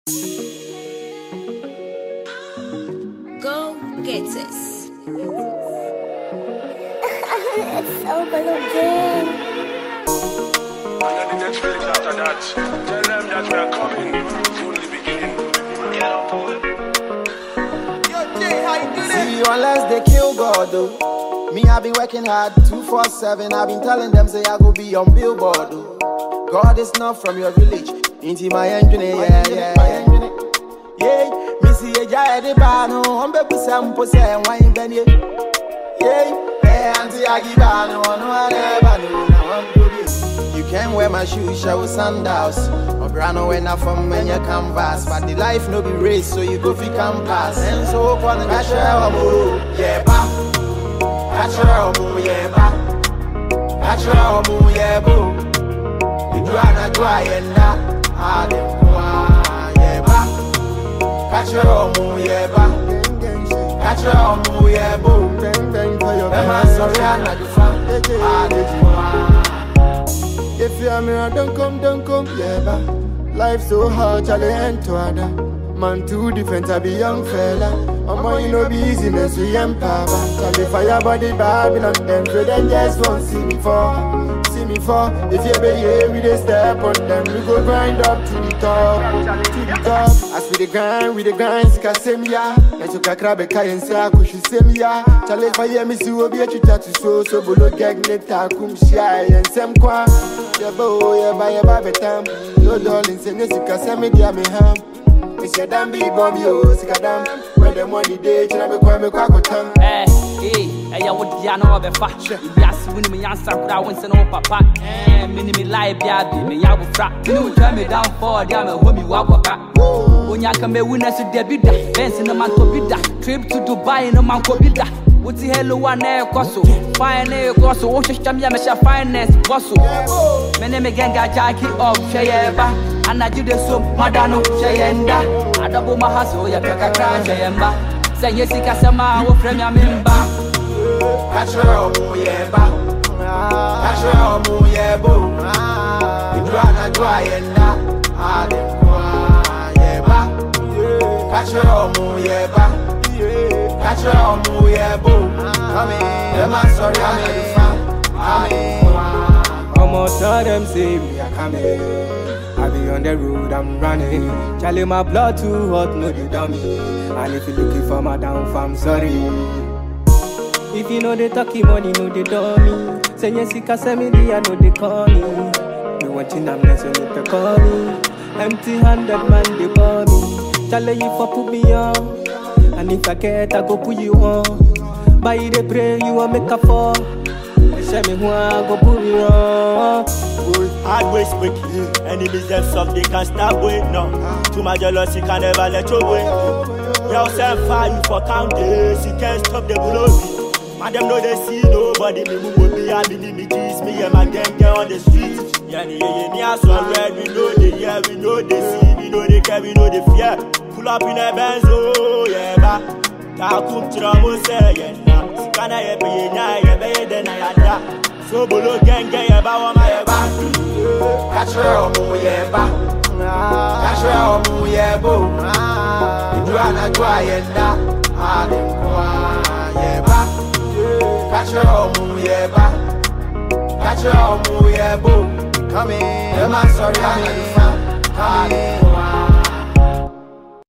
Go get this. It's so again. And then the next feeling after that, tell them that we are coming. It's only beginning. Get up on it. Yo, Jay, how you doing? See you unless they kill God, though. Me, I been working hard 247. I been telling them, say I go be on Billboard, though. God is not from your village. Into my engine, yeah. Me see a giant bano, on baby sample say, wine benny. Auntie Agibano, no, I never knew. You can wear my shoes, show sandals. Or brano when I from when you canvas. But the life no be race, so you go fi campus. And so on the natural yeah, ba. Natural yeah, ba. Natural yeah, boo. You dry and that. Ah, yeah, ba. Natural yeah, ba. Natural yeah, boo. If you are me, don't come, yeah, ba. Life so hard, Charlie and Twada. Man too different, I be young fella. I'm you know be easy, mess with empower. Charlie fire body, Babylon, them so they just won't see me fall. If you be here, we just step on them. We go grind up to the top, As we the grind, sika same ya. Let's look at crab and say I could same ya. Charlie fire me see obi a chita to so bolo gag neta kum shy and sem kwa. Yeah bo yeah ba betam. No darling say sika same dia me ham. Me say damn be bomb yo sika damn. When the money day, china me kwa kotam. Hey, I would know of a fashion. Yes, when me answer, I won't say no papa. Me lie, me ya will frap. You know, turn me down for damn a home you walk back. When you come, win us to debut that. Fence in the man to be that. Trip to Dubai in a man to be that. What's the hello one air cosso? Fine air cosso, what is Chamia finance bosso? My name again got Jackie of Shayeba. And I do the soap, Madano Shayenda. I double my hustle, ya pick a crash, Shayemba. Say yes, you can say my old friend, I'm in back. Natural, yeah, ba. Natural, yeah, boo. You dry and that. Ah, yeah, ba. Natural, yeah, ba. Natural, yeah, boo. Come in, I'm sorry, I'm in. Come on, tell them, say me, I come in. I be on the road, I'm running. Charlie, my blood too hot, no, they dummy. And if you looking for my downfall, I'm sorry. If you know they talking money, no they dummy. Say yes, you can send me the, I know they call me. You wanting them, so you need to call me. Empty-handed man, they call me. Charlie, you for put me on. And if I get, I go put you on. By the pray, you will make a fall. They say me who I go put you on. Hard ways quick, enemies them soft, they can't stop wait, no. Too much jealousy can never let you win. Y'all send fire you for counters, you can't stop the glory. Man, them know they see nobody, me will be having me kiss me and my gang get on the streets. Yeah, I saw red, we know they hear, we know they see, we know they care, we know they fear. Pull up in a Benz, oh yeah, ba. Takum trouble say, yeah, Sikana ye be ya be then I ada. So bolo gang ya ba my ba. Natural, yeah, ba. Natural, yeah, boo. You dry and that. Ah, yeah, ba. Natural, yeah, ba. Natural, yeah, boo. Come in, I'm sorry, I'm in.